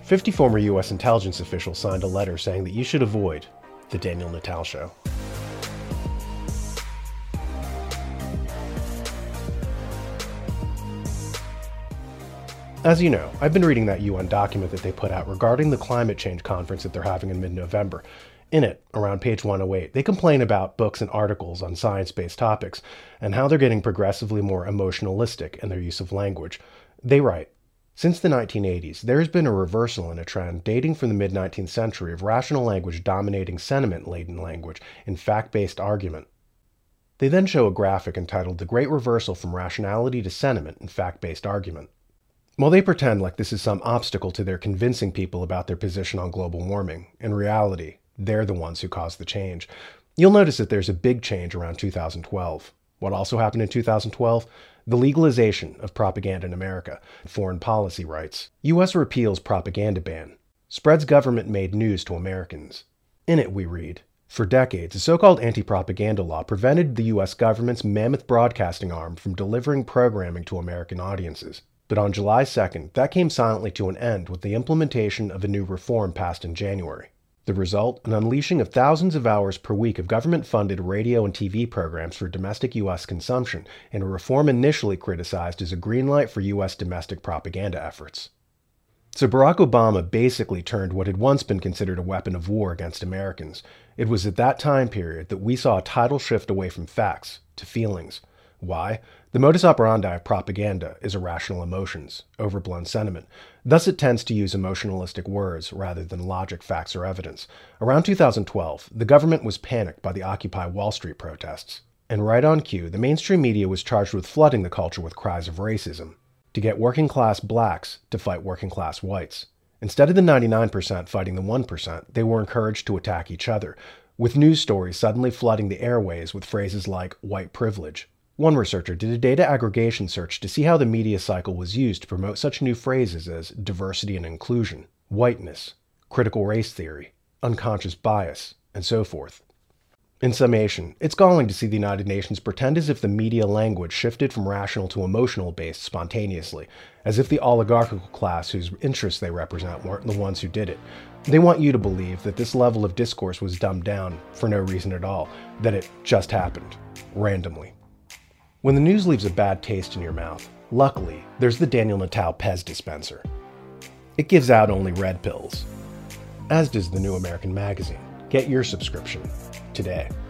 50 former U.S. intelligence officials signed a letter saying that you should avoid The Daniel Natal Show. As you know, I've been reading that UN document that they put out regarding the climate change conference that they're having in mid-November. In it, around page 108, they complain about books and articles on science-based topics and how they're getting progressively more emotionalistic in their use of language. They write, "Since the 1980s, there has been a reversal in a trend dating from the mid-19th century of rational language dominating sentiment-laden language in fact-based argument." They then show a graphic entitled "The Great Reversal from Rationality to Sentiment in Fact-Based Argument." While they pretend like this is some obstacle to their convincing people about their position on global warming, in reality, they're the ones who caused the change. You'll notice that there's a big change around 2012. What also happened in 2012? The legalization of propaganda in America. Foreign policy rights. U.S. repeals propaganda ban. Spreads government-made news to Americans. In it we read, "For decades, a so-called anti-propaganda law prevented the U.S. government's mammoth broadcasting arm from delivering programming to American audiences. But on July 2nd, that came silently to an end with the implementation of a new reform passed in January. The result, an unleashing of thousands of hours per week of government-funded radio and TV programs for domestic U.S. consumption, and a reform initially criticized as a green light for U.S. domestic propaganda efforts." So Barack Obama basically turned what had once been considered a weapon of war against Americans. It was at that time period that we saw a tidal shift away from facts to feelings. Why? The modus operandi of propaganda is irrational emotions, overblown sentiment. Thus it tends to use emotionalistic words rather than logic, facts, or evidence. Around 2012, the government was panicked by the Occupy Wall Street protests. And right on cue, the mainstream media was charged with flooding the culture with cries of racism, to get working-class blacks to fight working-class whites. Instead of the 99% fighting the 1%, they were encouraged to attack each other, with news stories suddenly flooding the airways with phrases like white privilege. One researcher did a data aggregation search to see how the media cycle was used to promote such new phrases as diversity and inclusion, whiteness, critical race theory, unconscious bias, and so forth. In summation, it's galling to see the United Nations pretend as if the media language shifted from rational to emotional based spontaneously, as if the oligarchical class whose interests they represent weren't the ones who did it. They want you to believe that this level of discourse was dumbed down for no reason at all, that it just happened, randomly. When the news leaves a bad taste in your mouth, luckily, there's the Daniel Natal Pez dispenser. It gives out only red pills, as does the New American Magazine. Get your subscription today.